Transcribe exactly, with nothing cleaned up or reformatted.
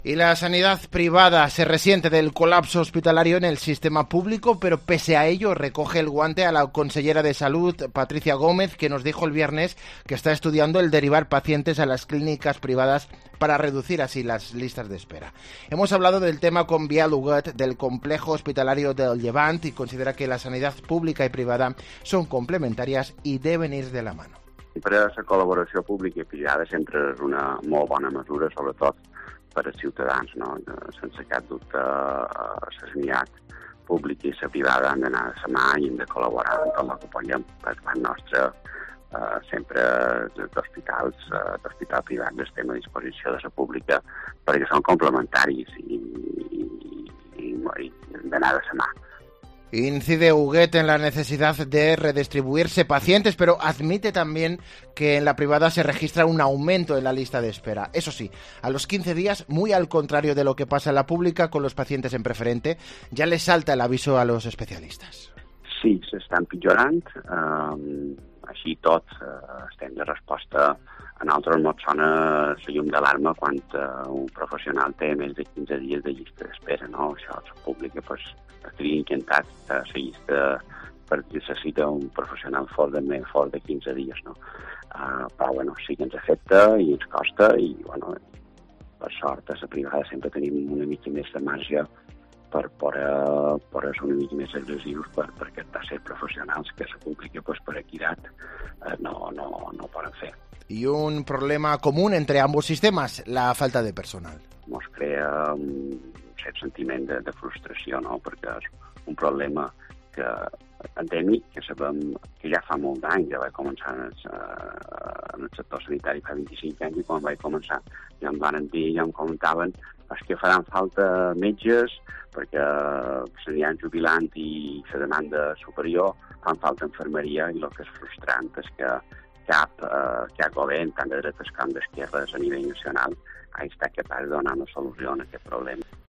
Y la sanidad privada se resiente del colapso hospitalario en el sistema público, pero pese a ello recoge el guante a la consellera de Salud, Patricia Gómez, que nos dijo el viernes que está estudiando el derivar pacientes a las clínicas privadas para reducir así las listas de espera. Hemos hablado del tema con Biel Huguet del complejo hospitalario del Llevant y considera que la sanidad pública y privada son complementarias i deben ir de la mano. Sempre la col·laboració pública i privada sempre és una molt bona mesura, sobretot per als ciutadans, no? Sense cap dubte, la sanitat pública i la privada han d'anar de la mà i hem de col·laborar en tot el que puguem. Per part nostra, eh, sempre d'hospitals, eh, d'hospital privat estem a disposició de la pública perquè són complementaris i, i, i, i hem d'anar de la mà. Incide Huguet en la necesidad de redistribuirse pacientes, pero admite también que en la privada se registra un aumento en la lista de espera. Eso sí, a los quince días, muy al contrario de lo que pasa en la pública con los pacientes en preferente, ya les salta el aviso a los especialistas. Sí, s'està empitjorant. Um, així tot, uh, estem de resposta. A nosaltres no et sona la llum d'alarma quan uh, un professional té més de quinze dies de llista d'espera, no? Això, la pública, pues, estaria encantat de la llista perquè necessita un professional fort de més fort de quinze dies, no? Uh, però, bueno, sí que ens afecta i ens costa i, bueno, per sort, a la privada sempre tenim una mica més de marge per poder, poder ser una mica més agressius per, per captar ser professionals que la pública, pues, per equitat, eh, no, no, no poden fer. Y un problema común entre ambos sistemas, la falta de personal. Ens crea un cert sentiment de, de frustració, no? Perquè és un problema que endèmic, que sabem que ja fa molt d'anys, ja vaig començar en el, en el sector sanitari fa vint-i-cinc anys i quan vaig començar ja em van dir, ja em comentaven és que faran falta metges perquè s'aniran jubilant i la demanda superior, fan falta infermeria i el que és frustrant és que cap, eh, cap govern, tant de dretes com d'esquerres a nivell nacional, ha estat capaç de donar una solució a aquest problema.